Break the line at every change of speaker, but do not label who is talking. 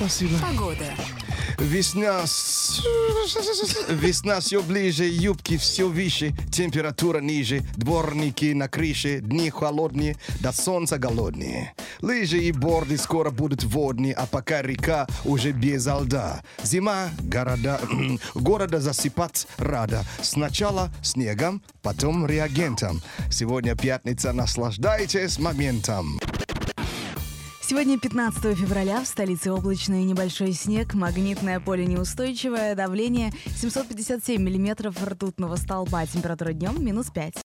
Спасибо.
Погода.
Весна все ближе, юбки все выше, температура ниже, дворники на крыше, дни холоднее, до солнца голоднее. Лыжи и борды скоро будут водные, а пока река уже без льда. Зима города засыпать рада. Сначала снегом, потом реагентом. Сегодня пятница, наслаждайтесь моментом.
Сегодня 15 февраля, в столице облачный небольшой снег, магнитное поле неустойчивое, давление 757 миллиметров ртутного столба, температура днем -5.